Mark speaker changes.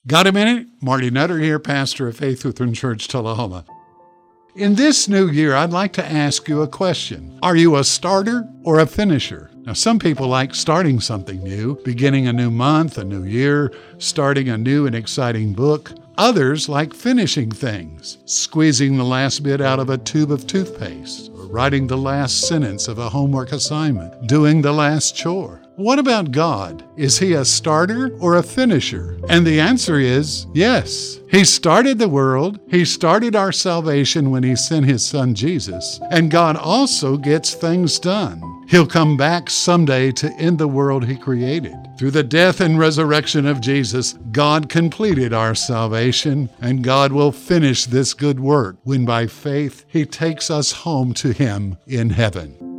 Speaker 1: Got a minute? Marty Nutter here, pastor of Faith Lutheran Church, Tullahoma. In this new year, I'd like to ask you a question. Are you a starter or a finisher? Now, some people like starting something new, beginning a new month, a new year, starting a new and exciting book. Others like finishing things, squeezing the last bit out of a tube of toothpaste, or writing the last sentence of a homework assignment, doing the last chore. What about God? Is he a starter or a finisher? And the answer is yes. He started the world. He started our salvation when he sent his son Jesus. And God also gets things done. He'll come back someday to end the world he created. Through the death and resurrection of Jesus, God completed our salvation, and God will finish this good work when by faith he takes us home to him in heaven.